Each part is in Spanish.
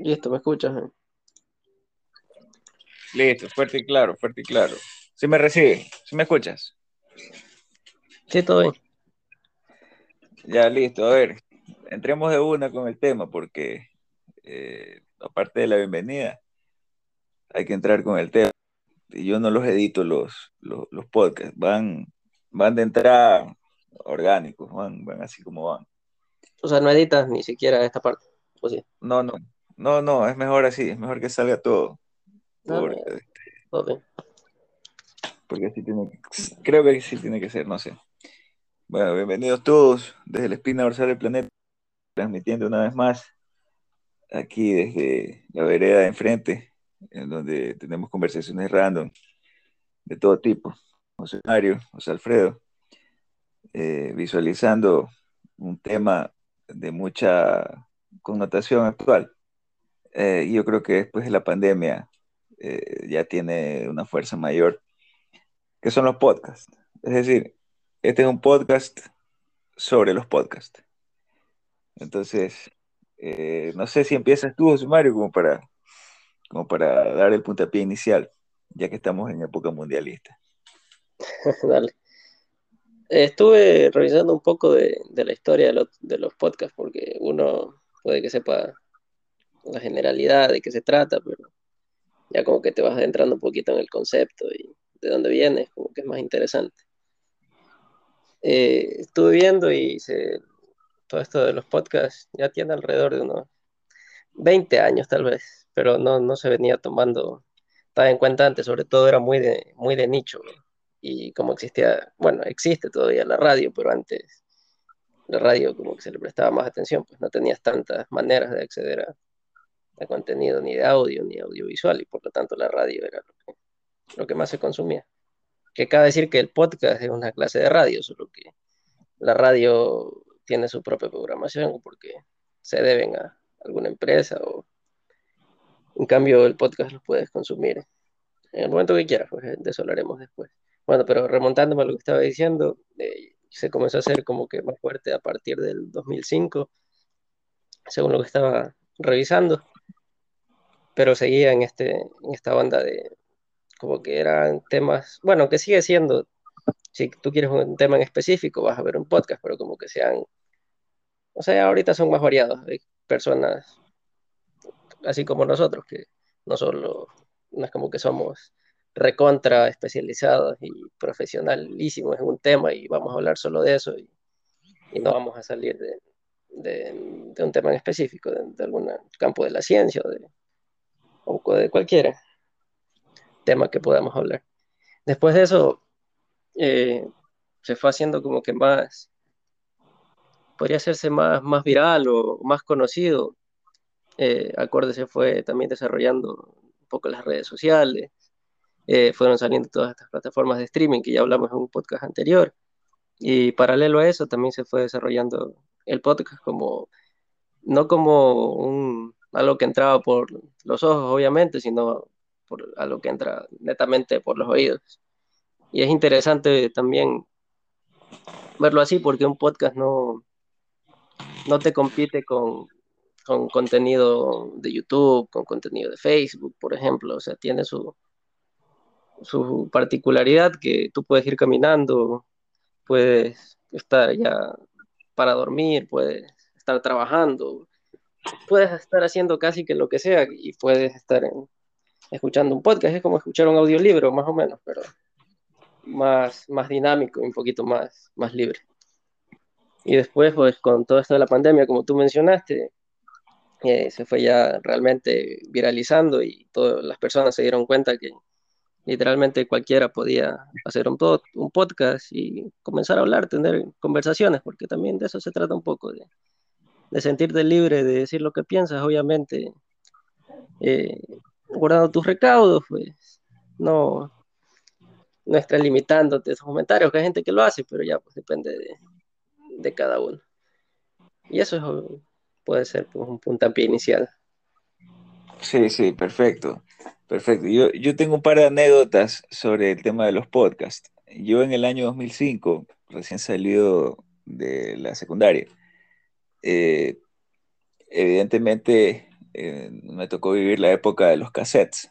Listo, ¿me escuchas? Listo, fuerte y claro, fuerte y claro. ¿Sí me recibe? ¿Sí me escuchas? Sí, todo bien. Ya, listo. A ver, entremos de una con el tema porque aparte de la bienvenida, hay que entrar con el tema. Y yo no los edito los podcasts, van de entrada orgánicos, van así como van. O sea, no editas ni siquiera esta parte. O sí. No, no, no, es mejor así, es mejor que salga todo, No, no, porque, todo bien. porque así creo que sí tiene que ser, no sé. Bueno, bienvenidos todos desde la espina dorsal del planeta, transmitiendo una vez más aquí desde la vereda de enfrente, en donde tenemos conversaciones random de todo tipo. José Mario, José Alfredo, visualizando un tema de mucha connotación actual. Y yo creo que después de la pandemia ya tiene una fuerza mayor, que son los podcasts. Es decir, este es un podcast sobre los podcasts. Entonces, no sé si empiezas tú, José Mario, como para dar el puntapié inicial, ya que estamos en época mundialista. Dale. Estuve revisando un poco de la historia de los podcasts, porque uno puede que sepa la generalidad de qué se trata, pero ya como que te vas adentrando un poquito en el concepto y de dónde viene, como que es más interesante. Estuve viendo todo esto de los podcasts ya tiene alrededor de unos 20 años tal vez, pero no se venía tomando tan en cuenta antes, sobre todo era muy de nicho. Y como existía, bueno, existe todavía la radio, pero antes la radio como que se le prestaba más atención, pues no tenías tantas maneras de acceder a contenido ni de audio ni audiovisual, y por lo tanto la radio era lo que más se consumía. Que cabe decir que el podcast es una clase de radio, solo que la radio tiene su propia programación porque se deben a alguna empresa, o en cambio el podcast lo puedes consumir en el momento que quieras, pues de eso hablaremos después. Bueno, pero remontándome a lo que estaba diciendo, se comenzó a hacer como que más fuerte a partir del 2005, según lo que estaba revisando, pero seguía en esta banda de como que eran temas, bueno, que sigue siendo, si tú quieres un tema en específico, vas a ver un podcast, pero como que sean, o sea, ahorita son más variados, hay personas así como nosotros, que no solo, no es como que somos recontra especializados y profesionalísimos en un tema y vamos a hablar solo de eso, y no vamos a salir de un tema en específico, de algún campo de la ciencia o de cualquier tema que podamos hablar. Después de eso, eh, se fue haciendo como que más, podría hacerse más viral o más conocido. Acorde se fue también desarrollando un poco las redes sociales, fueron saliendo todas estas plataformas de streaming que ya hablamos en un podcast anterior, y paralelo a eso también se fue desarrollando el podcast como, no como algo que entraba por los ojos, obviamente, sino algo que entra netamente por los oídos. Y es interesante también verlo así porque un podcast no te compite con contenido de YouTube, con contenido de Facebook, por ejemplo. O sea, tiene su particularidad, que tú puedes ir caminando, puedes estar ya para dormir, puedes estar trabajando, puedes estar haciendo casi que lo que sea y puedes estar escuchando un podcast. Es como escuchar un audiolibro, más o menos, pero más dinámico y un poquito más libre. Y después, pues con todo esto de la pandemia, como tú mencionaste, se fue ya realmente viralizando y todas las personas se dieron cuenta que literalmente cualquiera podía hacer un podcast y comenzar a hablar, tener conversaciones, porque también de eso se trata un poco, de sentirte libre de decir lo que piensas, obviamente, eh, guardando tus recaudos, pues no, no estés limitándote esos comentarios, que hay gente que lo hace, pero ya pues depende de cada uno. Y eso puede ser pues, un puntapié inicial. Sí, sí, perfecto. Perfecto. Yo tengo un par de anécdotas sobre el tema de los podcasts. Yo en el año 2005, recién salido de la secundaria, eh, evidentemente me tocó vivir la época de los cassettes.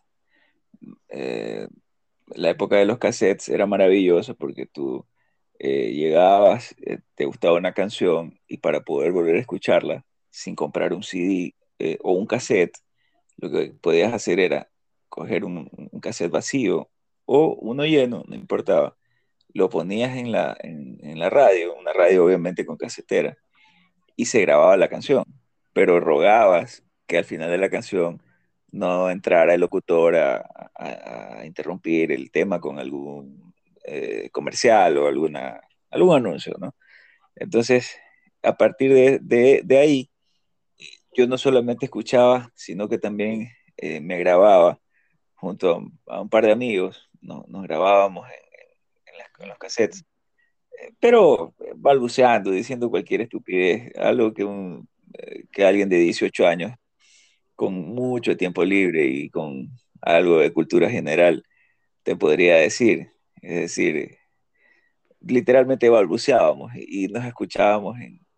Eh, la época de los cassettes era maravillosa porque tú llegabas, te gustaba una canción y para poder volver a escucharla sin comprar un CD o un cassette, lo que podías hacer era coger un cassette vacío o uno lleno, no importaba, lo ponías en la radio, una radio obviamente con casetera, y se grababa la canción, pero rogabas que al final de la canción no entrara el locutor a interrumpir el tema con algún comercial o algún anuncio, ¿no? Entonces, a partir de ahí, yo no solamente escuchaba, sino que también me grababa junto a un par de amigos, nos grabábamos en los cassettes, pero balbuceando, diciendo cualquier estupidez, algo que alguien de 18 años con mucho tiempo libre y con algo de cultura general te podría decir. Es decir, literalmente balbuceábamos y nos escuchábamos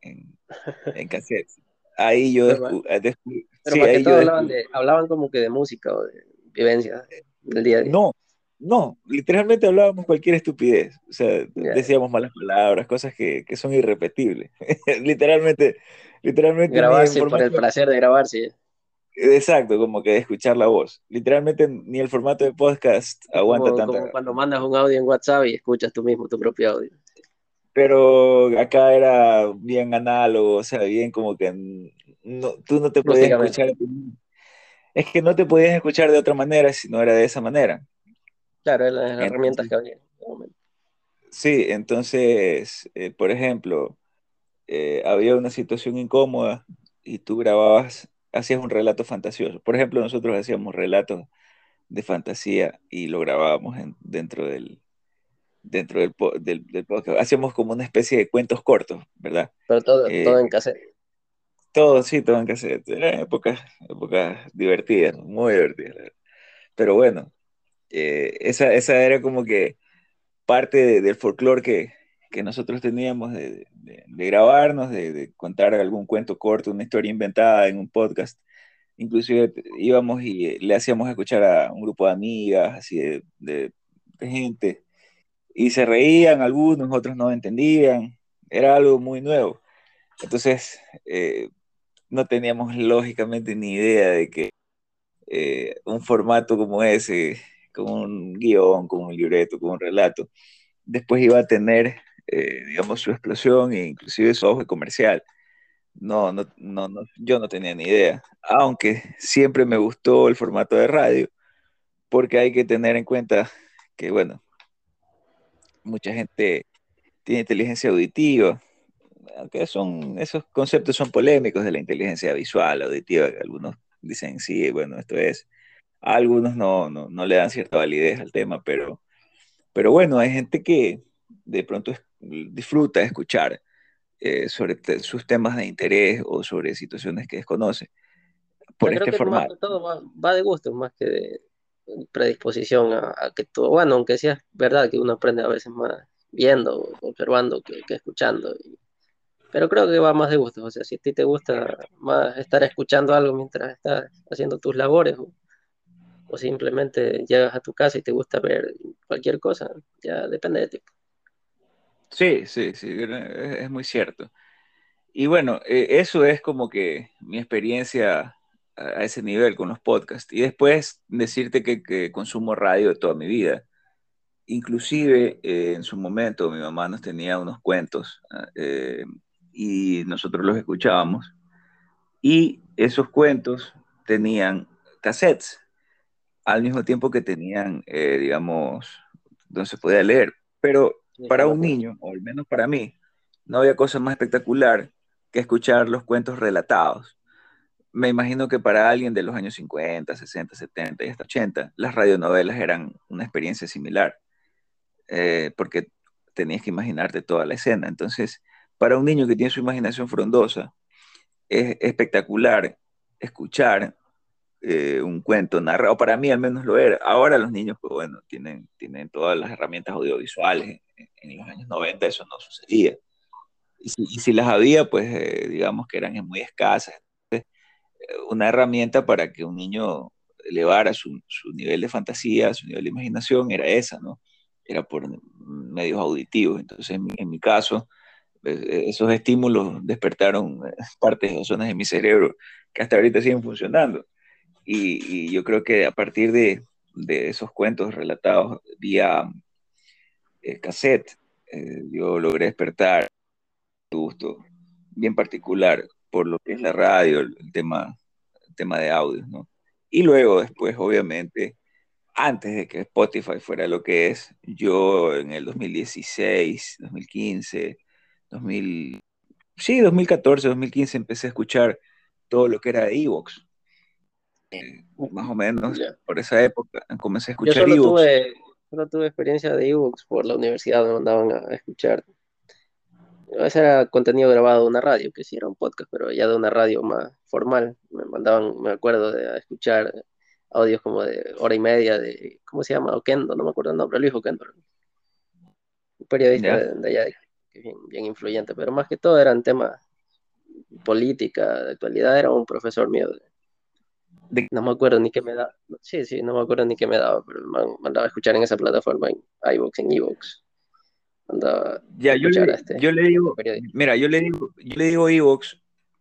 en cassettes. Ahí yo Pero, ma- pero sí, más que ahí yo todo descubrí. hablaban como que de música o de vivencias del día a día. No, no, literalmente hablábamos cualquier estupidez. O sea, Ya, decíamos malas palabras, cosas que son irrepetibles. Literalmente, literalmente ni en grabarse por el formato. placer de grabarse. Exacto, como que de escuchar la voz. Literalmente ni el formato de podcast Es aguanta tanta. como cuando mandas un audio en WhatsApp y escuchas tú mismo tu propio audio. Pero acá era bien análogo, o sea, bien como que tú no te podías Rústicamente. escuchar. Es que no te podías escuchar de otra manera si no era de esa manera. Claro, es las herramientas Entonces, que había en ese momento. sí, entonces, por ejemplo, había una situación incómoda y tú grababas, hacías un relato fantasioso. Por ejemplo, nosotros hacíamos relatos de fantasía y lo grabábamos dentro del podcast. Hacíamos como una especie de cuentos cortos, ¿verdad? Pero todo Eh, en cassette. todo, sí, todo en cassette. Eran épocas divertidas, muy divertidas, la verdad. Pero bueno, esa era como que parte del folclore que nosotros teníamos de grabarnos, de contar algún cuento corto, una historia inventada en un podcast. Inclusive íbamos y le hacíamos escuchar a un grupo de amigas, así de gente, y se reían algunos, otros no entendían. Era algo muy nuevo. Entonces, no teníamos lógicamente ni idea de que un formato como ese, con un guión, con un libreto, con un relato, después iba a tener, digamos, su explosión e inclusive su auge comercial. No, no, no, no, yo no tenía ni idea, aunque siempre me gustó el formato de radio, porque hay que tener en cuenta que, bueno, mucha gente tiene inteligencia auditiva, aunque esos conceptos son polémicos de la inteligencia visual, auditiva, que algunos dicen sí, bueno, esto es, a algunos no le dan cierta validez al tema, pero bueno, hay gente que de pronto disfruta escuchar sobre sus temas de interés o sobre situaciones que desconoce por Yo creo este que más formato. que todo va de gusto, más que de predisposición a que tú, bueno, aunque sea verdad que uno aprende a veces más viendo o observando que escuchando. Pero creo que va más de gusto, o sea, si a ti te gusta más estar escuchando algo mientras estás haciendo tus labores o simplemente llegas a tu casa y te gusta ver cualquier cosa, ya depende de ti. Sí, sí, sí, es muy cierto. Y bueno, eso es como que mi experiencia a ese nivel con los podcasts. Y después decirte que consumo radio toda mi vida. Inclusive en su momento mi mamá nos tenía unos cuentos y nosotros los escuchábamos. Y esos cuentos tenían cassettes, al mismo tiempo que tenían, digamos, donde se podía leer. Pero Sí, sí, para me un acuerdo. niño, o al menos para mí, no había cosa más espectacular que escuchar los cuentos relatados. Me imagino que para alguien de los años 50, 60, 70 y hasta 80, las radionovelas eran una experiencia similar, porque tenías que imaginarte toda la escena. Entonces, para un niño que tiene su imaginación frondosa, es espectacular escuchar un cuento narrado, para mí al menos lo era. Ahora los niños, pues bueno, tienen todas las herramientas audiovisuales. En los años 90 eso no sucedía. Y si las había, pues digamos que eran muy escasas. una herramienta para que un niño elevara su nivel de fantasía, su nivel de imaginación, era esa, ¿no? Era por medios auditivos. Entonces, en mi caso, esos estímulos despertaron partes o zonas de mi cerebro que hasta ahorita siguen funcionando. Y yo creo que a partir de esos cuentos relatados vía cassette, yo logré despertar un gusto bien particular por lo que es la radio, el tema de audio, ¿no? Y luego después, obviamente, antes de que Spotify fuera lo que es, yo en el 2016, 2015, 2000, sí, 2014, 2015 empecé a escuchar todo lo que era Evox. Más o menos Ya. por esa época comencé a Yo escuchar Evox. solo tuve experiencia de ebooks por la universidad, me mandaban a escuchar. Ese era contenido grabado de una radio, que sí era un podcast, pero ya de una radio más formal. Me mandaban, me acuerdo, a escuchar audios como de hora y media de, ¿cómo se llama? Oquendo, no me acuerdo el nombre, Luis Oquendo, un periodista ¿Ya? de allá, que es bien, bien influyente, pero más que todo eran temas política, de actualidad, era un profesor mío. De- No me acuerdo ni qué me daba. Sí, sí, no me acuerdo ni qué me daba, pero me mandaba a escuchar en esa plataforma, en iVoox, en iVoox. Mandaba a ya, escuchar a yo le este digo, periodista. mira, yo le digo Evox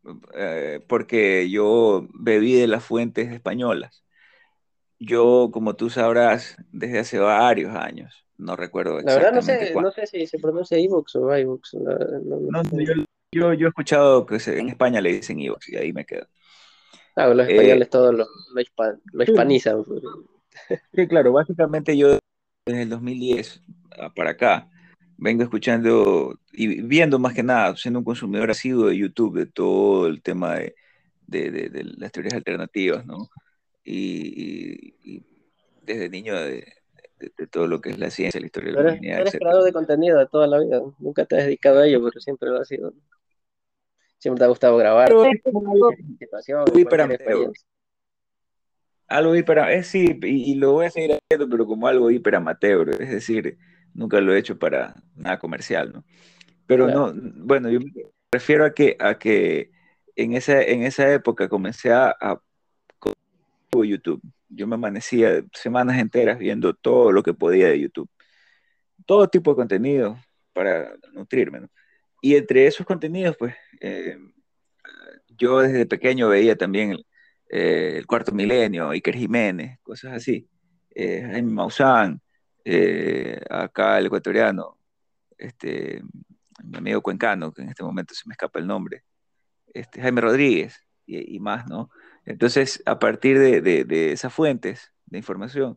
porque yo bebí de las fuentes españolas. Yo, como tú sabrás, desde hace varios años, no recuerdo La verdad exactamente no cuándo. sé si se pronuncia iVoox o iVoox. No No, no, sé. yo he escuchado que en España le dicen Evox y ahí me quedo. Claro, los Eh, españoles todos lo sí, hispanizan, pues. sí, claro, básicamente yo desde el 2010 para acá vengo escuchando y viendo más que nada, siendo un consumidor asiduo de YouTube, de todo el tema de las teorías alternativas, ¿no? Y desde niño de todo lo que es la ciencia, la historia de la humanidad, Eres etcétera. creador de contenido de toda la vida. Nunca te has dedicado a ello, pero siempre lo has sido. Siempre te ha gustado grabar Pero es cualquier como algo situación, hiper cualquier amateur, experiencia. algo hiper, sí, y lo voy a seguir haciendo, pero como algo hiper amateur, es decir, nunca lo he hecho para nada comercial, ¿no? Pero Claro, no, bueno, yo me refiero a que en esa época comencé a YouTube. Yo me amanecía semanas enteras viendo todo lo que podía de YouTube, todo tipo de contenido para nutrirme, ¿no? Y entre esos contenidos, pues, yo desde pequeño veía también el Cuarto Milenio, Iker Jiménez, cosas así, Jaime Maussan, acá el ecuatoriano, este, mi amigo cuencano, que en este momento se me escapa el nombre, Jaime Rodríguez y más, ¿no? Entonces, a partir de esas fuentes de información,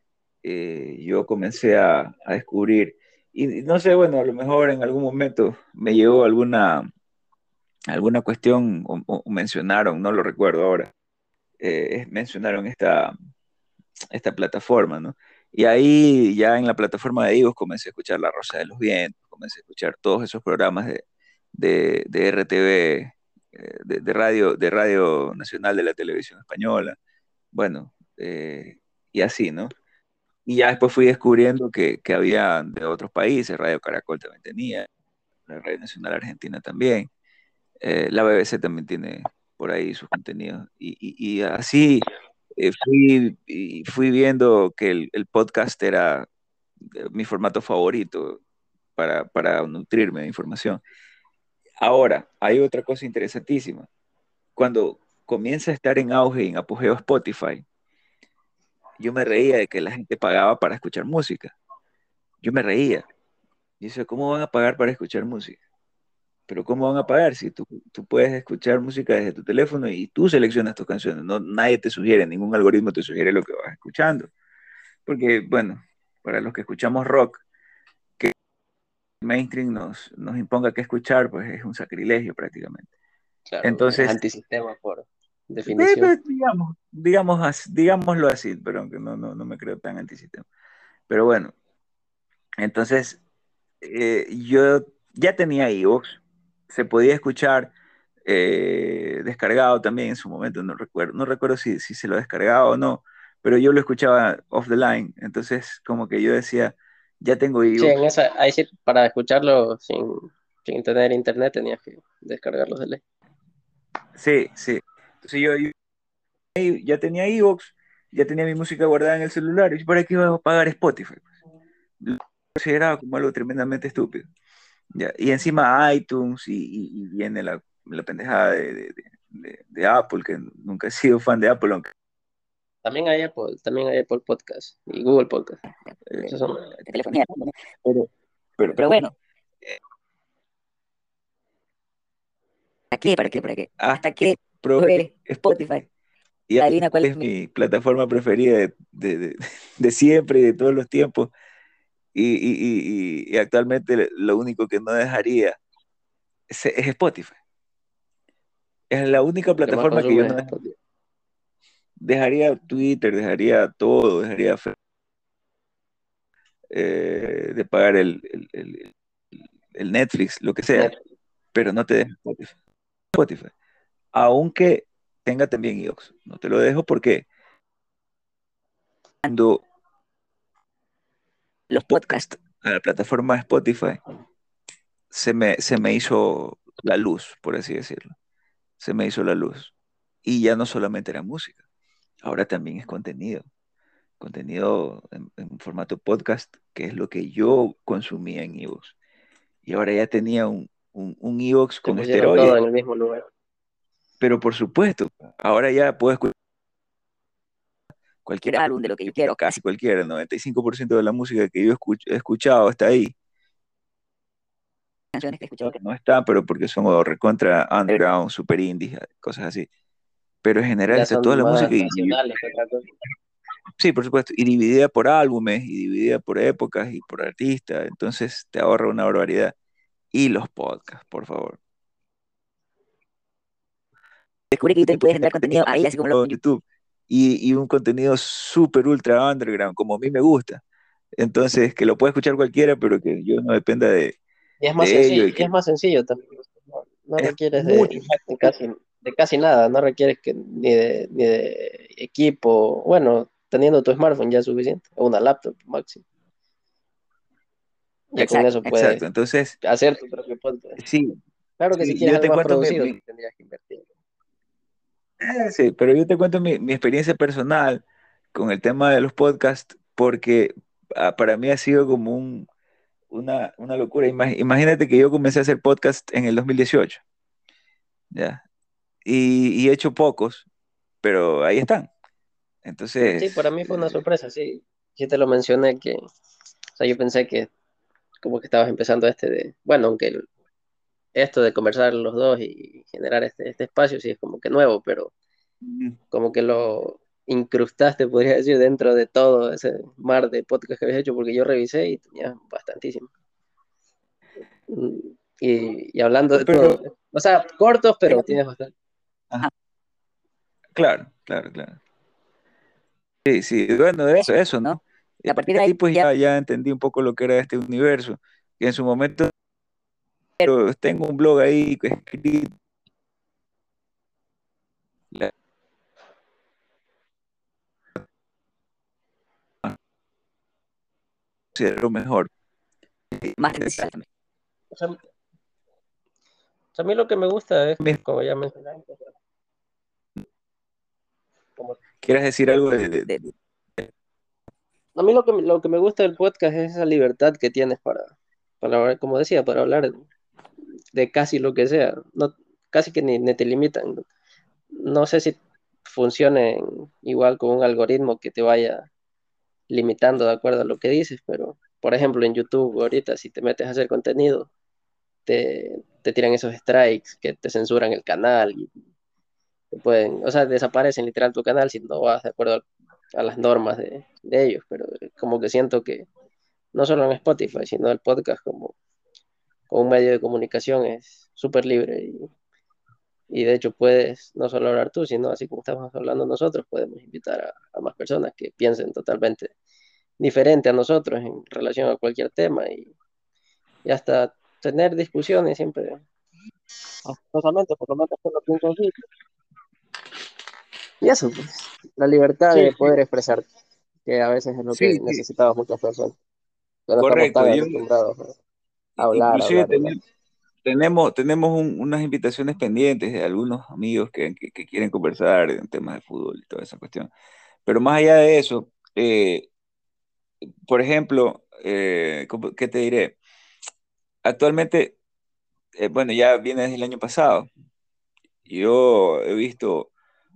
yo comencé a descubrir, y no sé, bueno, a lo mejor en algún momento me llegó alguna cuestión o mencionaron, no lo recuerdo ahora, mencionaron esta plataforma, ¿no? Y ahí ya en la plataforma de Ivox comencé a escuchar La Rosa de los Vientos, comencé a escuchar todos esos programas de RTV, de Radio Nacional de la Televisión Española, bueno, y así, ¿no? Y ya después fui descubriendo que había de otros países, Radio Caracol también tenía, la Radio Nacional Argentina también, la BBC también tiene por ahí sus contenidos. Y así fui viendo que el podcast era mi formato favorito para nutrirme de información. Ahora, hay otra cosa interesantísima. Cuando comienza a estar en auge y en apogeo Spotify, yo me reía de que la gente pagaba para escuchar música. Yo me reía. Y decía, ¿cómo van a pagar para escuchar música? Pero ¿cómo van a pagar si tú puedes escuchar música desde tu teléfono y tú seleccionas tus canciones? No, nadie te sugiere, ningún algoritmo te sugiere lo que vas escuchando. Porque, bueno, para los que escuchamos rock, que el mainstream nos imponga qué escuchar, pues es un sacrilegio prácticamente. claro, eres Entonces, antisistema por definición. pues, digámoslo así, pero aunque no me creo tan antisistema. Pero bueno, entonces yo ya tenía iVoox, se podía escuchar descargado también en su momento, no recuerdo si se lo descargaba o no, pero yo lo escuchaba off the line, entonces como que yo decía, ya tengo Sí, iVoox, en esa, ahí sí, para escucharlo sin tener internet tenías que descargarlos de ley. sí, sí, Entonces ya tenía iVoox, ya tenía mi música guardada en el celular, ¿y para qué iba a pagar Spotify? Lo consideraba como algo tremendamente estúpido. Ya, y encima iTunes y viene la pendejada de Apple, que nunca he sido fan de Apple, aunque También hay Apple Podcast y Google Podcast. Esos son, de telefonía, ¿no? Pero, pero bueno, ¿hasta qué probé Spotify? Y adivina cuál es mi plataforma preferida de siempre y de todos los tiempos. Y actualmente lo único que no dejaría es Spotify. Es la única lo que más plataforma que yo consume no es Spotify. dejaría Twitter, dejaría todo, dejaría de pagar el Netflix, lo que sea, Netflix. pero no te deja Spotify. Aunque tenga también iOS. No te lo dejo porque cuando los podcasts a la plataforma Spotify se me hizo la luz, por así decirlo. Se me hizo la luz. Y ya no solamente era música, ahora también es contenido. Contenido en formato podcast, que es lo que yo consumía en iVoox. Y ahora ya tenía un iVoox Se con pusieron todo esteroides. en el mismo lugar. Pero por supuesto, ahora ya puedo escuchar cualquier álbum de lo que yo quiero, casi cualquiera, el 95% de la música que yo he escuchado está ahí. Canciones que he escuchado que no están, pero porque son o recontra underground, super indie, cosas así. Pero en general Ya está toda son la música más nacionales que otra cosa. sí, por supuesto, y dividida por álbumes, y dividida por épocas y por artistas, entonces te ahorra una barbaridad. Y los podcasts, por favor. Descubrí que YouTube puedes generar contenido ahí, así como lo en YouTube, y un contenido súper ultra underground, como a mí me gusta. Entonces, que lo puede escuchar cualquiera, pero que yo no dependa de ello. Y es más sencillo también. No Es requieres mucho más. de casi nada, no requieres ni de equipo. Bueno, teniendo tu smartphone ya es suficiente, o una laptop máximo. Ya con Exacto, eso exacto. puedes Entonces, hacer tu propio podcast. sí, Claro que si sí, quieres yo algo te más cuento producido, tendrías que invertir. sí, pero yo te cuento mi experiencia personal con el tema de los podcasts, porque para mí ha sido como una locura. Imagínate que yo comencé a hacer podcast en el 2018, ¿ya? Y he hecho pocos, pero ahí están. Sí, para Entonces, mí fue una sorpresa, sí. Sí te lo mencioné o sea, yo pensé que como que estabas empezando bueno, aunque esto de conversar los dos y generar este espacio sí es como que nuevo, pero mm, como que lo incrustaste, podría decir, dentro de todo ese mar de podcast que habías hecho, porque yo revisé y tenía bastantísimo. Mm, y hablando de pero, todo, o sea, cortos, pero tienes bastante. ajá, claro, claro, claro. Sí, sí, bueno, eso, ¿no? Y a partir de ahí, pues ya entendí un poco lo que era este universo, que en su momento tengo un blog ahí escrito, la considero mejor. Más transversal también. O sea, a mí lo que me gusta es, como ya mencioné antes, como ¿Quieres decir algo a mí lo que me gusta del podcast es esa libertad que tienes para como decía, para hablar de casi lo que sea. No, casi que ni te limitan. No sé si funcione igual con un algoritmo que te vaya limitando de acuerdo a lo que dices, pero por ejemplo en YouTube ahorita si te metes a hacer contenido, te tiran esos strikes que te censuran el canal y te pueden, o sea, desaparecen literal tu canal si no vas de acuerdo a las normas de ellos, pero como que siento que no solo en Spotify, sino el podcast como un medio de comunicación es súper libre y de hecho puedes no solo hablar tú, sino así como estamos hablando nosotros, podemos invitar a más personas que piensen totalmente diferente a nosotros en relación a cualquier tema y hasta tener discusiones siempre, justamente por lo menos por lo pienso así. Y eso, pues, la libertad Sí, de poder expresarte, que a veces es lo que sí, sí, necesitamos muchas personas, que no estamos correcto. tan Yo acostumbrados a inclusive hablar. tenemos unas invitaciones pendientes de algunos amigos que quieren conversar en temas de fútbol y toda esa cuestión. Pero más allá de eso, por ejemplo, ¿qué te diré? Actualmente, bueno, ya viene desde el año pasado. Yo he visto,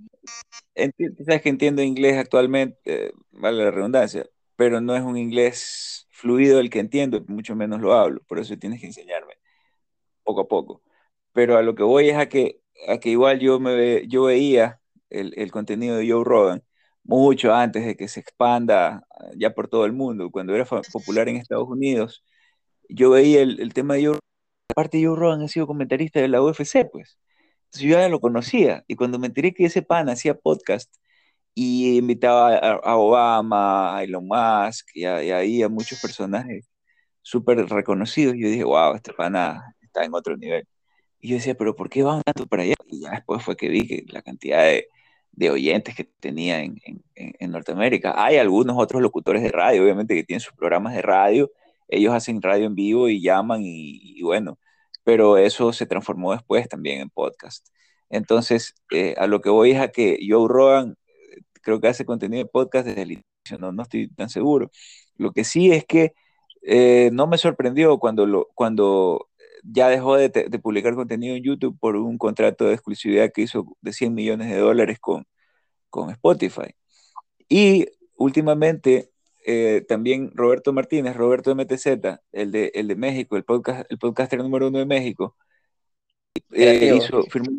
tú sabes que entiendo inglés actualmente, vale la redundancia, pero no es un inglés fluido el que entiendo, mucho menos lo hablo, por eso tienes que enseñarme poco a poco. Pero a lo que voy es a que igual yo veía el contenido de Joe Rogan mucho antes de que se expanda ya por todo el mundo. Cuando era popular en Estados Unidos, yo veía el tema de Joe Rogan. Aparte, Joe Rogan ha sido comentarista de la UFC, pues. Entonces yo ya lo conocía. Y cuando me enteré que ese pan hacía podcast y invitaba a Obama, a Elon Musk y ahí a muchos personajes súper reconocidos, yo dije, wow, este pana está en otro nivel. Y yo decía, pero ¿por qué van tanto para allá? Y ya después fue que vi que la cantidad de oyentes que tenía en Norteamérica. Hay algunos otros locutores de radio, obviamente, que tienen sus programas de radio. Ellos hacen radio en vivo y llaman y bueno, pero eso se transformó después también en podcast. Entonces, a lo que voy es a que Joe Rogan creo que hace contenido de podcast desde el inicio, no estoy tan seguro. Lo que sí es que no me sorprendió cuando ya dejó de publicar contenido en YouTube por un contrato de exclusividad que hizo de $100 millones con Spotify. Y últimamente también Roberto Martínez, Roberto MTZ, el de México, el podcaster número uno de México, Creativo.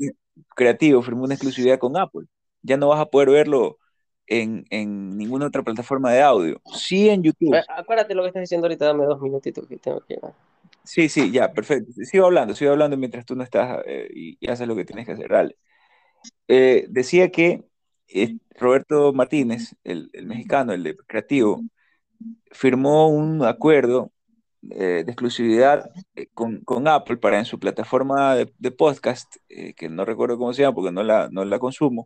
firmó una exclusividad con Apple. Ya no vas a poder verlo en ninguna otra plataforma de audio. Sí en YouTube. Acuérdate lo que estás diciendo ahorita, dame 2 minutitos que tengo que ir. Sí, sí, ya, perfecto. Sigo hablando mientras tú no estás y haces lo que tienes que hacer. Dale. Decía que Roberto Martínez, el mexicano, el de creativo, firmó un acuerdo de exclusividad con Apple para en su plataforma de podcast, que no recuerdo cómo se llama porque no la consumo,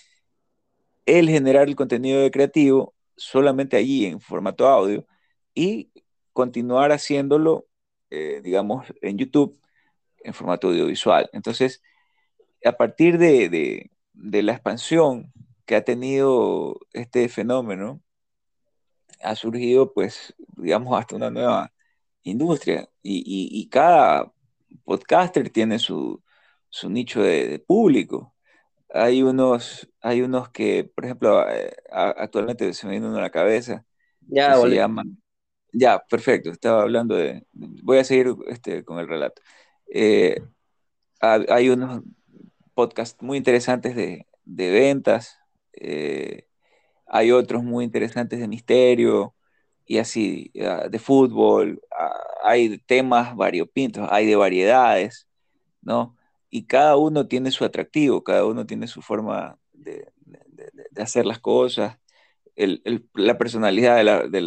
él generar el contenido de creativo solamente allí en formato audio y continuar haciéndolo, digamos, en YouTube en formato audiovisual. Entonces, a partir de la expansión que ha tenido este fenómeno, ha surgido, pues, digamos, hasta una nueva industria y cada podcaster tiene su nicho de público. Hay unos que, por ejemplo, actualmente se me viene uno a la cabeza, que Ya, se volví. llaman, ya, perfecto, estaba hablando voy a seguir con el relato. Eh, hay unos podcasts muy interesantes de ventas, eh, hay otros muy interesantes de misterio y así, de fútbol, hay temas variopintos, hay de variedades, ¿no? Y cada uno tiene su atractivo, cada uno tiene su forma de hacer las cosas, la personalidad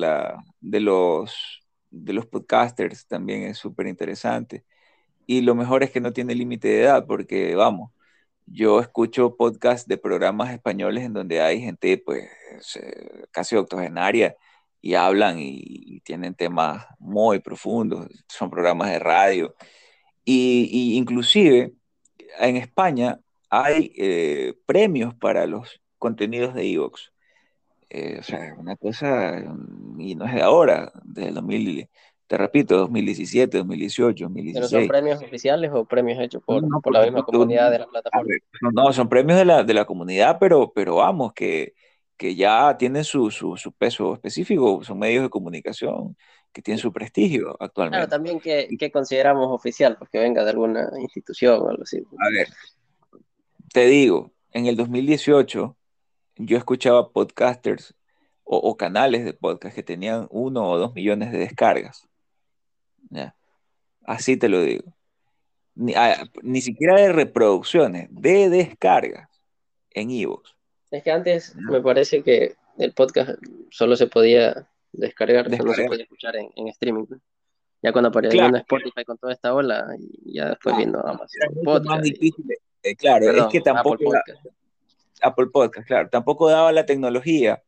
de los podcasters también es súper interesante. Y lo mejor es que no tiene límite de edad, porque vamos, yo escucho podcasts de programas españoles en donde hay gente pues casi octogenaria y hablan y tienen temas muy profundos, son programas de radio. Y inclusive en España hay premios para los contenidos de iVoox. O sea, una cosa, y no es de ahora, desde el 2000, te repito, 2017, 2018, ¿Pero son 2016. premios oficiales o premios hechos No, por, no, por por la misma supuesto. comunidad de la A plataforma? ver, no, son premios de la comunidad, pero vamos, que ya tienen su peso específico, son medios de comunicación que tienen su prestigio Claro, actualmente. también que, Y, que consideramos oficial, pues que venga de alguna institución o algo así. a ver, te digo, en el 2018 yo escuchaba podcasters o canales de podcast que tenían 1 o 2 millones de descargas. ¿Ya? Así te lo digo. Ni siquiera de reproducciones, de descargas en iVoox. Es que antes ¿Ya? me parece que el podcast solo se podía descargar, o sea, no se Descargas. podía escuchar en streaming, ¿no? Ya cuando Claro, vino Spotify con toda esta ola, y ya después vino era Amazon mucho más Podcast, difícil. Claro, es que perdón, Apple tampoco Podcast. Apple Podcast, claro, tampoco daba la tecnología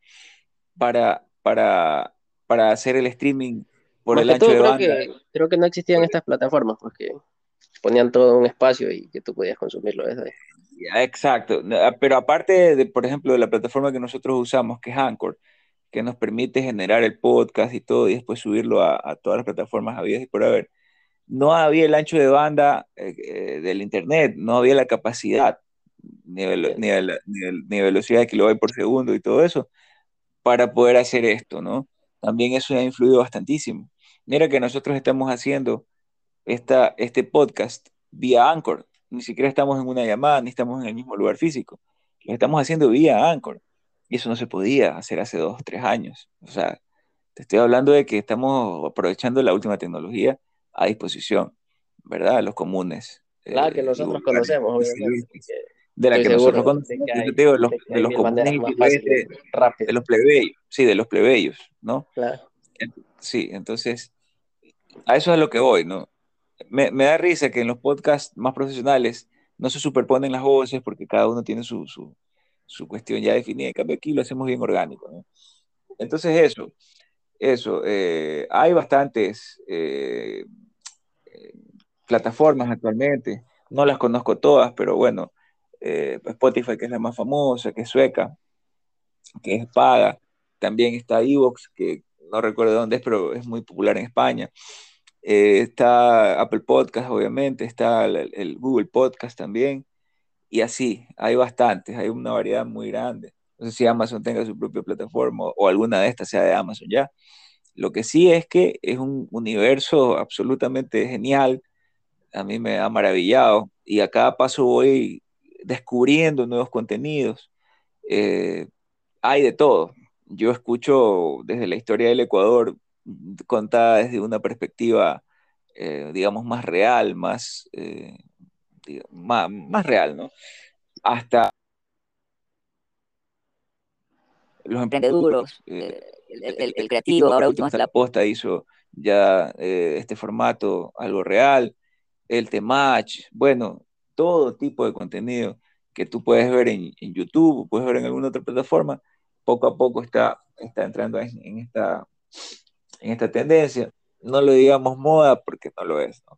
para hacer el streaming por Más el que ancho todo de banda. creo que no existían estas plataformas, porque ponían todo en un espacio y que tú podías consumirlo desde ahí. Ya, exacto. Pero aparte de, por ejemplo, de la plataforma que nosotros usamos, que es Anchor, que nos permite generar el podcast y todo, y después subirlo a todas las plataformas habidas y por haber, no había el ancho de banda del Internet, no había la capacidad, Entiendo. ni velocidad de kilobyte por segundo y todo eso, para poder hacer esto, ¿no? También eso ha influido bastantísimo. Mira que nosotros estamos haciendo este podcast vía Anchor. Ni siquiera estamos en una llamada, ni estamos en el mismo lugar físico. Lo estamos haciendo vía Anchor. Y eso no se podía hacer hace 2, 3 años. O sea, te estoy hablando de que estamos aprovechando la última tecnología a disposición, ¿verdad? Los comunes La que y nosotros vulgares conocemos, y obviamente, silvestres, porque de la estoy que nosotros seguro de conocemos, que yo hay, te digo, de que de hay los mil comunes maneras y más fáciles, silvestres, de rápidas. los plebeyos, sí, de los plebeyos, ¿no? Claro. Sí, entonces, a eso es a lo que voy, ¿no? Me da risa que en los podcasts más profesionales no se superponen las voces porque cada uno tiene su cuestión ya definida. En cambio, aquí lo hacemos bien orgánico, ¿no? Entonces, hay bastantes eh, plataformas actualmente. No las conozco todas, pero bueno, Spotify, que es la más famosa, que es sueca, que es paga. También está Evox, que no recuerdo dónde es, pero es muy popular en España. Está Apple Podcast, obviamente, está el Google Podcast también, y así, hay bastantes, hay una variedad muy grande. No sé si Amazon tenga su propia plataforma o alguna de estas sea de Amazon ya. Lo que sí es que es un universo absolutamente genial, a mí me ha maravillado y a cada paso voy descubriendo nuevos contenidos. Eh, hay de todo. Yo escucho desde la historia del Ecuador contada desde una perspectiva, digamos, más real, más real, ¿no? Hasta los emprendedores, el creativo, ahora último hasta la posta hizo ya este formato algo real, el Temach, bueno, todo tipo de contenido que tú puedes ver en YouTube, puedes ver en alguna otra plataforma, poco a poco está entrando en esta tendencia. No lo digamos moda porque no lo es, ¿no?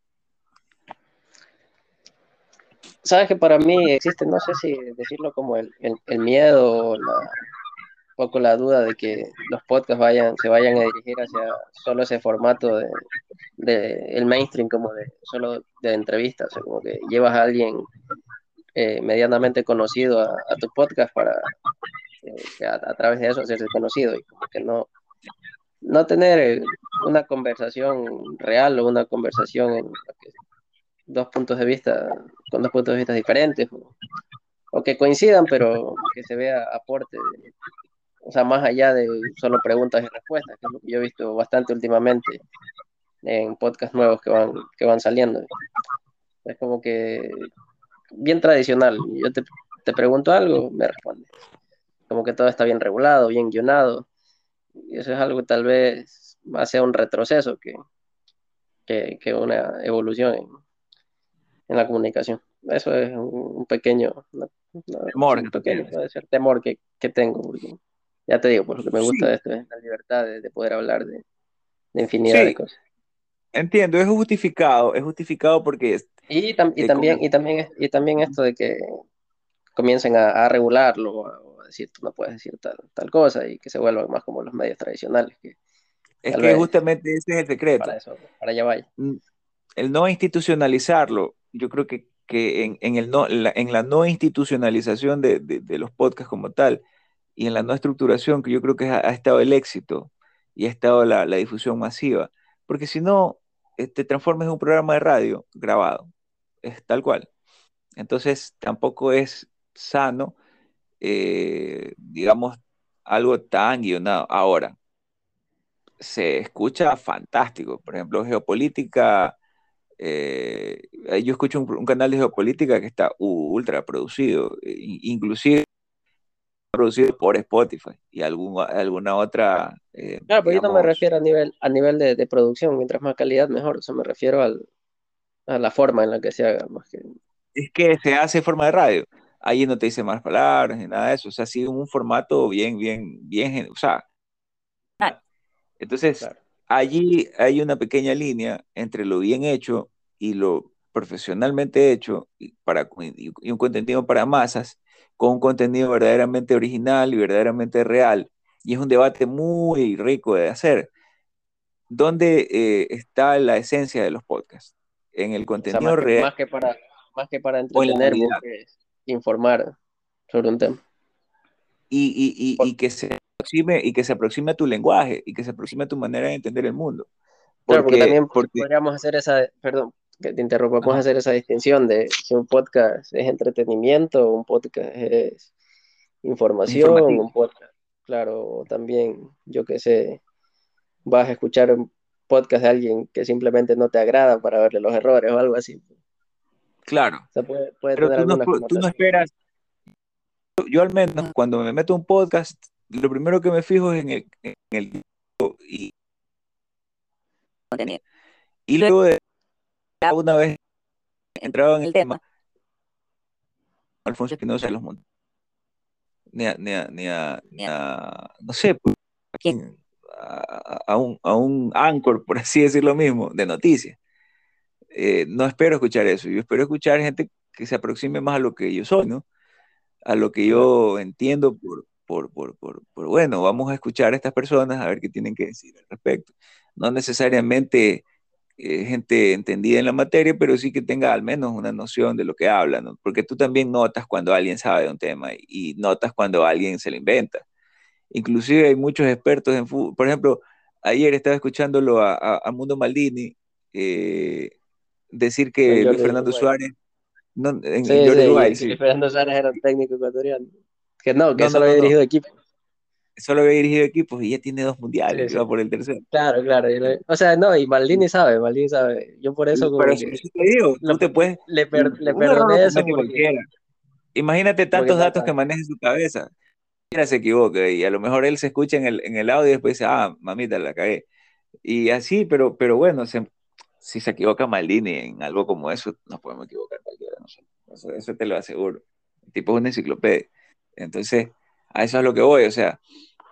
Sabes que para mí existe, no sé si decirlo como el miedo o poco la duda de que los podcasts se vayan a dirigir hacia solo ese formato el mainstream, como de solo de entrevistas, o sea, como que llevas a alguien medianamente conocido a tu podcast para que a través de eso hacerse conocido y como que no tener una conversación real o una conversación en la que dos puntos de vista, con dos puntos de vista diferentes, o que coincidan, pero que se vea aporte, o sea, más allá de solo preguntas y respuestas, que es lo que yo he visto bastante últimamente en podcasts nuevos que van saliendo. Es como que bien tradicional. Te pregunto algo, me responde. Como que todo está bien regulado, bien guionado. Y eso es algo que tal vez más sea un retroceso que una evolución en la comunicación. Eso es un pequeño, sí, Temor un que tú pequeño tienes. puede ser temor que tengo. Porque ya te digo, por lo que me gusta Sí, de esto es la libertad de poder hablar de infinidad de sí, cosas. entiendo, es justificado porque con Y también esto de que comiencen a regularlo o a decir tú no puedes decir tal cosa y que se vuelvan más como los medios tradicionales, que es tal que vez justamente ese es el para secreto. eso, para allá vaya. Mm, El no institucionalizarlo, yo creo que en la no institucionalización de los podcasts como tal y en la no estructuración, que yo creo que ha estado el éxito y ha estado la difusión masiva. Porque si no, te transformas en un programa de radio grabado, es tal cual. Entonces tampoco es sano, digamos, algo tan guionado. Ahora, se escucha fantástico. Por ejemplo, geopolítica. Yo escucho un canal de geopolítica que está ultra producido, inclusive producido por Spotify y alguna otra, Claro, pero yo no me digamos, refiero a nivel de producción, mientras más calidad mejor, o sea, me refiero a la forma en la que se haga, más que... es que se hace en forma de radio. Ahí no te dice más palabras ni nada de eso. O sea, sí, un formato bien, bien, bien, o sea, entonces Claro. allí hay una pequeña línea entre lo bien hecho y lo profesionalmente hecho y un contenido para masas, con un contenido verdaderamente original y verdaderamente real. Y es un debate muy rico de hacer. ¿Dónde está la esencia de los podcasts? ¿En el O sea, contenido real más que para o en la entretener, realidad? busques informar sobre un tema. Y que se aproxime a tu lenguaje y que se aproxime a tu manera de entender el mundo. Claro, porque Porque, también porque, podríamos hacer esa, perdón, que te interrumpa, podemos ajá, hacer esa distinción de si un podcast es entretenimiento, un podcast es es información, informativo. un podcast, claro, también, yo qué sé, vas a escuchar un podcast de alguien que simplemente no te agrada para verle los errores o algo así. O Claro, sea, puede pero tener alguna tú no connotación. esperas. Yo al menos cuando me meto a un podcast, lo primero que me fijo es en el y, y luego de una vez entrado en el tema, Alfonso Espinosa de los Montes, no sé, pues, a un anchor, por así decirlo mismo, de noticias. No espero escuchar eso, yo espero escuchar gente que se aproxime más a lo que yo soy, ¿no? A lo que Claro. yo entiendo bueno, vamos a escuchar a estas personas a ver qué tienen que decir al respecto. No necesariamente gente entendida en la materia, pero sí que tenga al menos una noción de lo que habla, ¿no? Porque tú también notas cuando alguien sabe de un tema y notas cuando alguien se lo inventa. Inclusive hay muchos expertos en fútbol. Por ejemplo, ayer estaba escuchándolo a Mundo Maldini decir Con que Luis Jordi Fernando Uruguay. Suárez, no, en Sí, sí, Jordi y Wild, que sí. Fernando Saras era un técnico ecuatoriano. Que no, que No, no, solo no, había no. dirigido equipo. Solo había dirigido equipos y ya tiene 2 mundiales Sí, y va sí. por el tercero. Claro, claro. O sea, no, y Maldini sabe, Maldini sabe. Yo por eso Pero como eso que te digo, le, tú te puedes, le un error lo perdoné eso comete cualquiera. Imagínate porque tantos datos que trata. maneja en su cabeza. Mira, se equivoca y a lo mejor él se escucha en el audio y después dice, ah, mamita, la cagué. Y así, pero bueno, si se equivoca Maldini en algo como eso, nos podemos equivocar cualquiera, no sé. Eso te lo aseguro. El tipo es una enciclopedia. Entonces, a eso es lo que voy, o sea,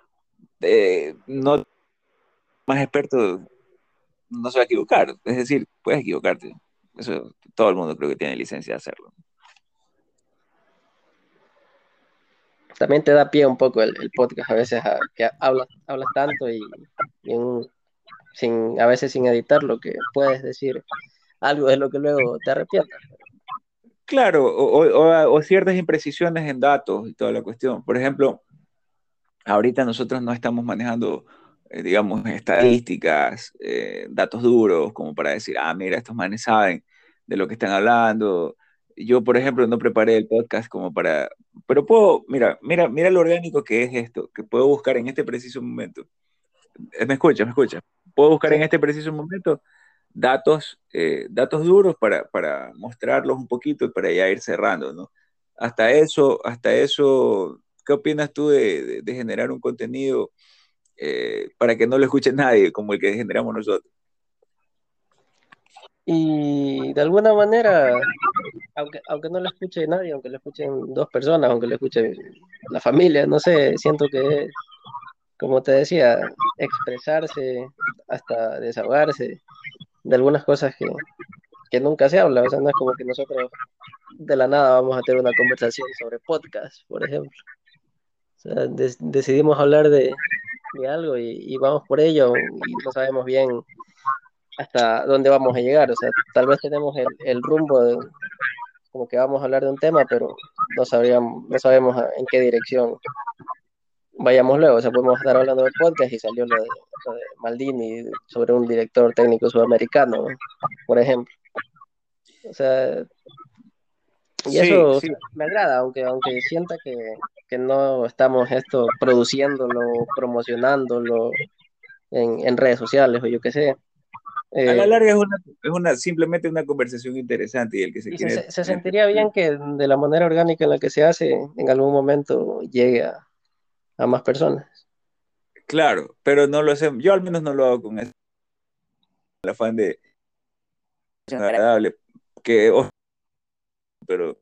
no más experto no se va a equivocar. Es decir, puedes equivocarte. Eso todo el mundo creo que tiene licencia de hacerlo. También te da pie un poco el podcast a veces que hablas tanto y sin, a veces sin editar lo que puedes decir algo de lo que luego te arrepientas. Claro, o ciertas imprecisiones en datos y toda la cuestión. Por ejemplo, ahorita nosotros no estamos manejando, digamos, estadísticas, datos duros, como para decir, ah, mira, estos manes saben de lo que están hablando. Yo, por ejemplo, no preparé el podcast como para, pero puedo, mira lo orgánico que es esto, que puedo buscar en este preciso momento. Me escucha, me escucha. Puedo buscar Sí. en este preciso momento datos duros para mostrarlos un poquito y para ya ir cerrando, ¿no? Hasta eso, ¿qué opinas tú de generar un contenido para que no lo escuche nadie, como el que generamos nosotros? Y de alguna manera, aunque no lo escuche nadie, aunque lo escuchen dos personas, aunque lo escuche la familia, no sé, siento que es, como te decía, expresarse, hasta desahogarse de algunas cosas que nunca se habla. O sea, no es como que nosotros de la nada vamos a tener una conversación sobre podcast, por ejemplo. O sea, decidimos hablar de algo y vamos por ello y no sabemos bien hasta dónde vamos a llegar. O sea, tal vez tenemos el rumbo como que vamos a hablar de un tema, pero no sabemos en qué dirección vayamos luego. O sea, podemos estar hablando de podcast y salió lo de Maldini sobre un director técnico sudamericano, por ejemplo. O sea, y Sí, eso, o sí. sea, me agrada, aunque sienta que no estamos esto produciéndolo, promocionándolo en redes sociales o yo qué sé. A la Eh, larga simplemente una conversación interesante y el que se y quiere se sentiría entretener. bien que de la manera orgánica en la que se hace, en algún momento llegue a más personas. Claro, pero no lo hacemos, yo al menos no lo hago con el afán de agradable, pero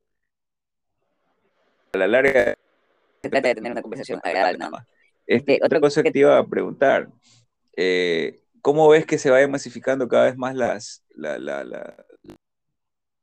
a la larga se trata de tener una conversación agradable nada más. Otra cosa que te iba a preguntar, ¿cómo ves que se vayan masificando cada vez más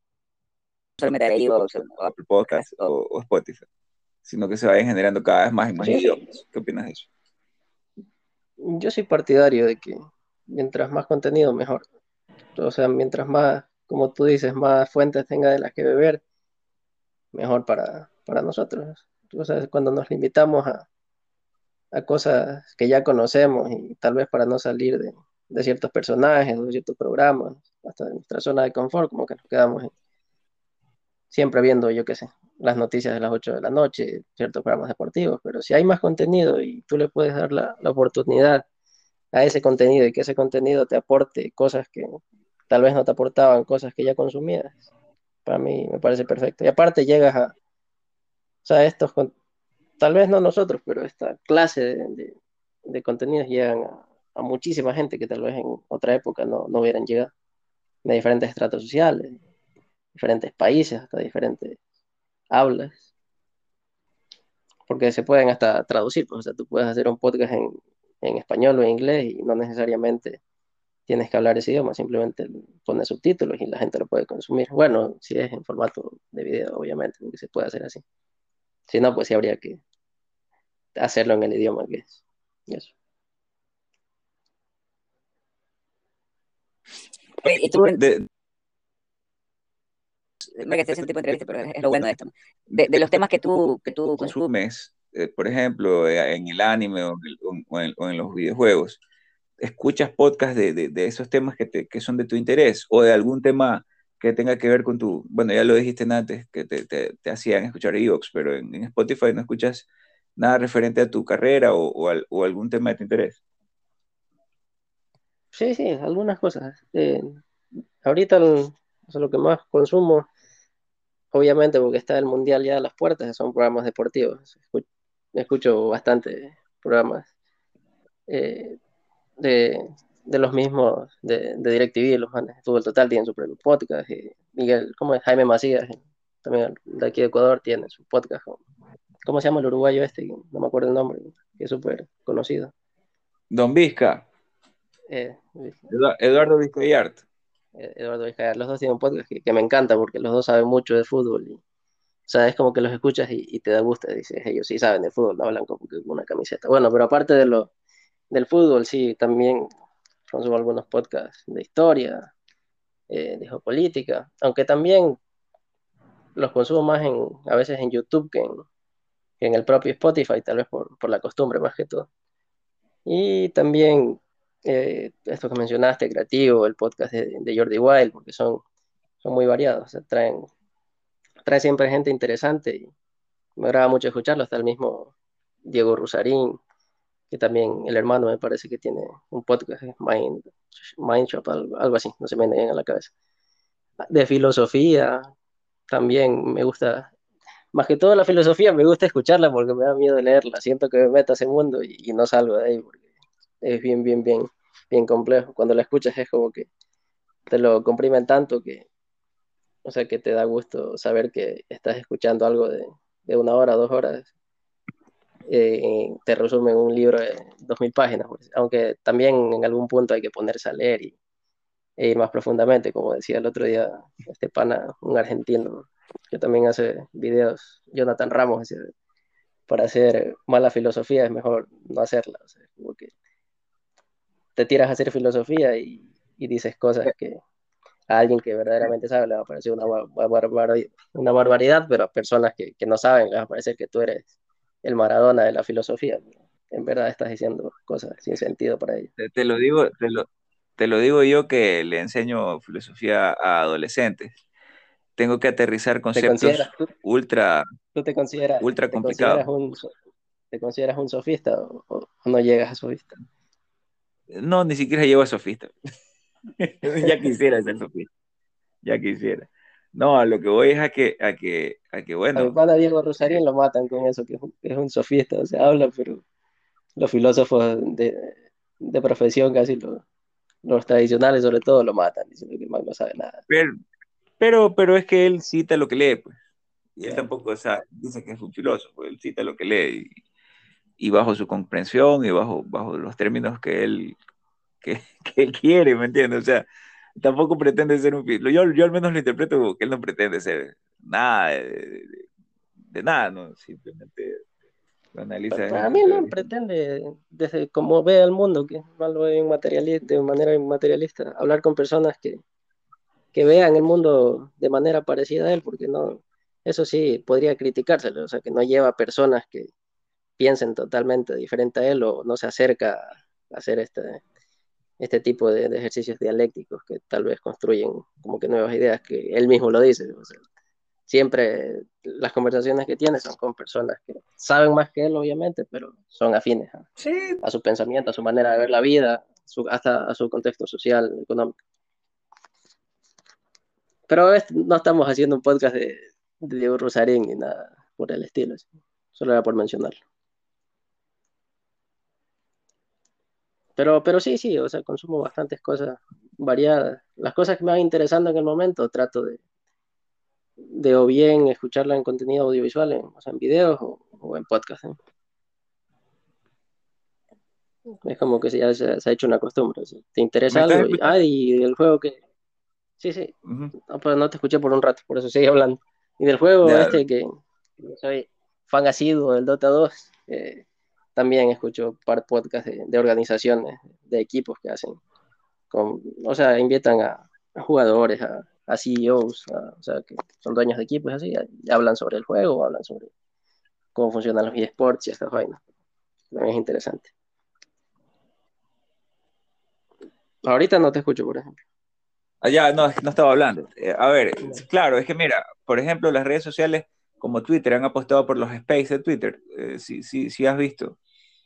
solamente de iVoox o Apple Podcast o Spotify, sino que se vayan generando cada vez más y más Sí, sí, idiomas. ¿Qué opinas de eso? yo soy partidario de que mientras más contenido, mejor. O sea, mientras más, como tú dices, más fuentes tenga de las que beber, mejor para nosotros. O sea, cuando nos limitamos a cosas que ya conocemos y tal vez para no salir de ciertos personajes o de ciertos programas, hasta de nuestra zona de confort, como que nos quedamos siempre viendo, yo qué sé, las noticias de las 8 de la noche, ciertos programas deportivos, pero si hay más contenido y tú le puedes dar la oportunidad a ese contenido y que ese contenido te aporte cosas que tal vez no te aportaban, cosas que ya consumías, para mí me parece perfecto. Y aparte llegas o sea, tal vez no nosotros, pero esta clase de contenidos llegan a muchísima gente que tal vez en otra época no hubieran llegado, de diferentes estratos sociales, diferentes países, hasta diferentes hablas, porque se pueden hasta traducir, pues, o sea, tú puedes hacer un podcast en español o en inglés y no necesariamente tienes que hablar ese idioma, simplemente pones subtítulos y la gente lo puede consumir. Bueno, si es en formato de video, obviamente, porque se puede hacer así. Si no, pues sí habría que hacerlo en el idioma que es. Y eso. y tú, De, me que este es el tipo de entrevista, pero es lo bueno de esto, ¿no? De los temas que tú consumes. consumes, por ejemplo, en el anime o en los videojuegos, escuchas podcasts de esos temas que son de tu interés o de algún tema que tenga que ver con tu, bueno, ya lo dijiste antes, que te hacían escuchar Evox, pero en Spotify no escuchas nada referente a tu carrera o algún tema de tu interés. Sí, sí, algunas cosas. Ahorita o sea, lo que más consumo, obviamente porque está el Mundial ya a las puertas, son programas deportivos. Escucho bastante programas eh, de, de los mismos de DirecTV, los manes de Fútbol Total tienen su propio podcast. Miguel, ¿cómo es? Jaime Macías, también de aquí de Ecuador, tiene su podcast. ¿Cómo se llama el uruguayo este? No me acuerdo el nombre, que es súper conocido. Don Vizca, Eh, Eduardo Vizcayart. Eduardo Vizcaya. Los dos tienen un podcast que me encanta porque los dos saben mucho de fútbol. O sea, es como que los escuchas y te da gusto. Dices, ellos sí saben de fútbol, no hablan como que con una camiseta. Bueno, pero aparte del fútbol, sí, también consumo algunos podcasts de historia, de geopolítica, aunque también los consumo más a veces en YouTube que en el propio Spotify, tal vez por la costumbre más que todo. Y también esto que mencionaste, creativo, el podcast de Jordi Wild, porque son muy variados, o sea, trae siempre gente interesante y me agrada mucho escucharlo, hasta el mismo Diego Rusarín, que también el hermano me parece que tiene un podcast, Mindshop, algo así, no se me viene en la cabeza. De filosofía, también me gusta, más que todo la filosofía, me gusta escucharla porque me da miedo leerla, siento que me meto a ese mundo y no salgo de ahí, porque es bien complejo. Cuando la escuchas es como que te lo comprimen tanto que, o sea, que te da gusto saber que estás escuchando algo de 1 hora, 2 horas. Te resumen un libro de 2000 páginas, pues. Aunque también en algún punto hay que ponerse a leer e ir más profundamente, como decía el otro día este pana, un argentino que también hace videos, Jonathan Ramos, decía, para hacer mala filosofía es mejor no hacerla, o sea, como que te tiras a hacer filosofía y dices cosas que a alguien que verdaderamente sabe le va a parecer una barbaridad, pero a personas que no saben les va a parecer que tú eres el Maradona de la filosofía. En verdad estás diciendo cosas sin sentido para ellos. Te lo digo, te lo digo yo que le enseño filosofía a adolescentes. Tengo que aterrizar ¿Te consideras, conceptos ultra, tú te consideras, ultra te complicados. consideras te consideras un sofista o no llegas a sofista? No, ni siquiera llego a sofista. Ya quisiera ser sofista, ya quisiera. No, a lo que voy es a que A mi bueno, pana Diego eh, Rosarín lo matan con eso, que es un sofista, o sea, habla, pero los filósofos de profesión, casi los tradicionales sobre todo, lo matan, diciendo que el man no sabe nada. pero, pero es que él cita lo que lee, pues. Y él tampoco, o sea, dice que es un filósofo, él cita lo que lee y bajo su comprensión y bajo los términos que él quiere, ¿me entiendes? O sea, tampoco pretende ser un yo al menos lo interpreto como que él no pretende ser nada de nada, ¿no? Simplemente lo analiza desde un Para mí punto de no vista. pretende, desde como ve al mundo, que no lo ve de manera materialista, hablar con personas que vean el mundo de manera parecida a él, porque no, eso sí, podría criticárselo, o sea, que no lleva personas que piensen totalmente diferente a él o no se acerca a hacer este tipo de ejercicios dialécticos que tal vez construyen como que nuevas ideas, que él mismo lo dice, o sea, siempre las conversaciones que tiene son con personas que saben más que él, obviamente, pero son afines Sí, a su pensamiento, a su manera de ver la vida, hasta a su contexto social, económico. Pero no estamos haciendo un podcast de Diego Rosarín ni nada por el estilo, ¿sí? Solo era por mencionarlo. Pero sí, sí, o sea, consumo bastantes cosas variadas. Las cosas que me van interesando en el momento trato de o bien escucharla en contenido audiovisual, o sea, en videos o en podcast, ¿eh? Es como que ya se ha hecho una costumbre. Si te ¿me interesa estás algo, escuchando? y el juego que... Sí, sí, Ujú. no, pues no te escuché por un rato, por eso sigue hablando. Y del juego Ya, este que soy fan asiduo del Dota 2, también escucho podcasts de organizaciones, de equipos que hacen, o sea, invitan a jugadores, a CEOs, o sea, que son dueños de equipos así, y hablan sobre el juego, hablan sobre cómo funcionan los eSports y estas vainas. También es interesante. Ahorita no te escucho, por ejemplo. allá, no, es que no estaba hablando. A ver, No, claro, es que mira, por ejemplo, las redes sociales como Twitter han apostado por los space de Twitter. Sí, sí, sí has visto.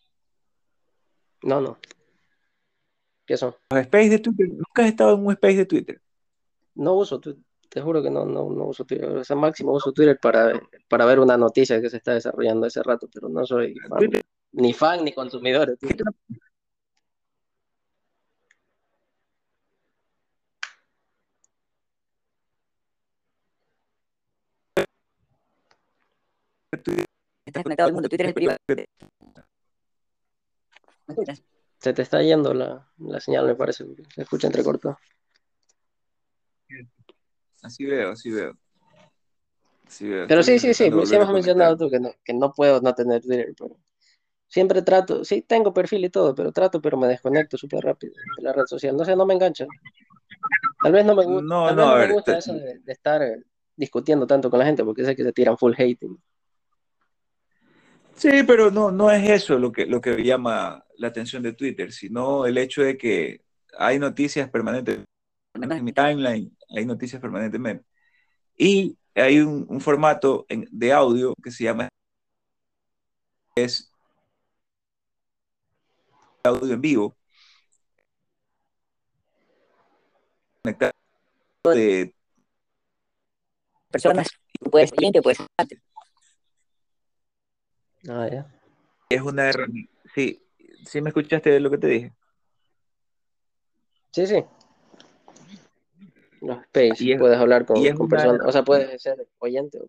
no, no. ¿Qué son? Los space de Twitter, nunca has estado en un space de Twitter. No uso Twitter. Te juro que no uso Twitter. O sea, máximo uso Twitter para ver una noticia que se está desarrollando hace rato, pero no soy Twitter, fan ni consumidor de Twitter. Estás conectado al mundo. Twitter es el privado. ¿Me escuchas? Se te está yendo la señal, me parece, porque se escucha entrecortado. así veo, así veo, así veo. Pero Estoy sí, sí, sí, intentando sí me volver a has mencionado conectar. tú que no puedo no tener Twitter, pero siempre trato, sí, tengo perfil y todo, pero trato, pero me desconecto súper rápido de la red social. No sé, no me engancha. No, Tal vez no, a no me ver, gusta eso de estar discutiendo tanto con la gente, porque sé que se tiran full hating. sí, pero no, no es eso lo que llama la atención de Twitter, sino el hecho de que hay noticias permanentes en mi timeline, hay noticias permanentemente. Y hay un formato de audio que se llama es audio en vivo, conectado de, Personas, tú puedes ser oyente o puedes ser parte. Ah, ya. es una herramienta. Sí, sí me escuchaste de lo que te dije. Sí, sí, los space, Y es, puedes hablar y es con una, personas, o sea, puedes ser oyente.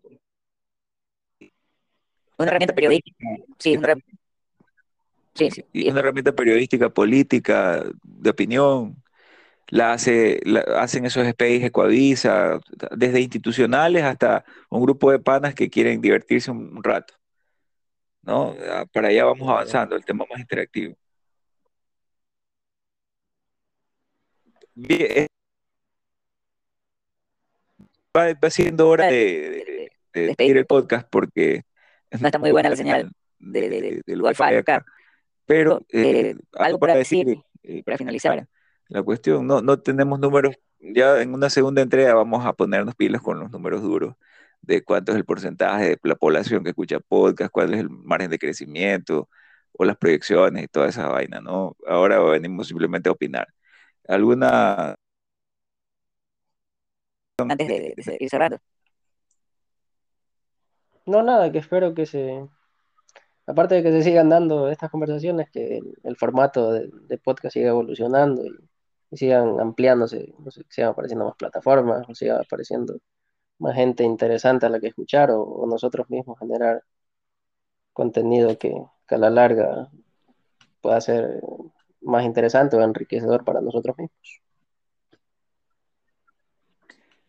Una herramienta periodística. Sí, sí, sí. y una herramienta periodística, política, de opinión. Hacen esos space Ecuavisa, desde institucionales hasta un grupo de panas que quieren divertirse un rato, ¿no? Para allá vamos Ah, ya. avanzando, el tema más interactivo. Bien, va siendo hora de Despedir. despedir el podcast porque No está muy buena la señal del tu wifi Wi-Fi acá. Pero algo algo para para decir decir, para finalizar. la cuestión, no, no tenemos números, ya en una segunda entrega vamos a ponernos pilas con los números duros de cuánto es el porcentaje de la población que escucha podcast, cuál es el margen de crecimiento o las proyecciones y toda esa vaina, ¿no? Ahora venimos simplemente a opinar. ¿Alguna Antes de ir cerrando. No, nada, que espero que aparte de que se sigan dando estas conversaciones, que el formato de podcast siga evolucionando y sigan ampliándose, no sé, que sigan apareciendo más plataformas, o siga apareciendo más gente interesante a la que escuchar, o nosotros mismos generar contenido que a la larga pueda ser más interesante o enriquecedor para nosotros mismos.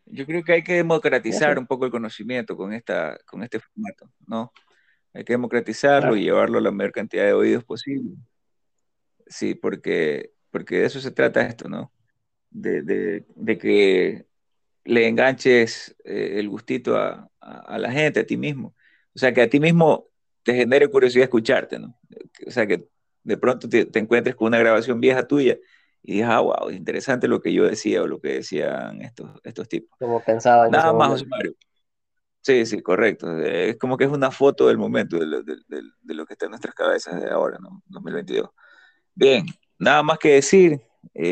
Yo creo que hay que Y democratizar eso, un poco el conocimiento con este formato, ¿no? Hay que democratizarlo y claro, llevarlo a la mayor cantidad de oídos posible. Sí, porque de eso se trata esto, ¿no? De que le enganches el gustito a la gente, a ti mismo. O sea, que a ti mismo te genere curiosidad escucharte, ¿no? O sea, que de pronto te encuentres con una grabación vieja tuya y digas, ah, wow, interesante lo que yo decía o lo que decían estos tipos. como pensaba en ese Nada más, José momento. Mario. Sí, sí, correcto. Es como que es una foto del momento, de lo que está en nuestras cabezas de ahora, ¿no? 2022. Bien, nada más que decir.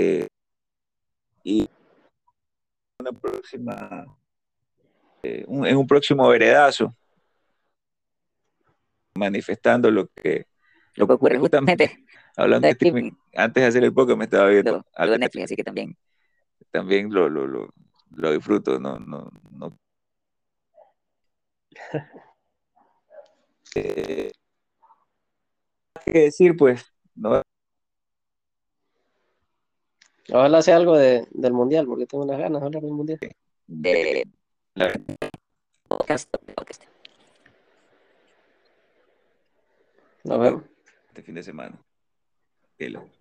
Y una próxima, en un próximo veredazo, manifestando Lo que ocurre justamente, justamente, hablando de de streaming, antes de hacer el podcast me estaba viendo lo algo de de Netflix, así que Netflix, también. también lo disfruto, no, qué decir, pues, no, Ojalá sea algo del mundial, porque tengo unas ganas de hablar del mundial. De la- podcast. Nos vemos. este fin de semana. Que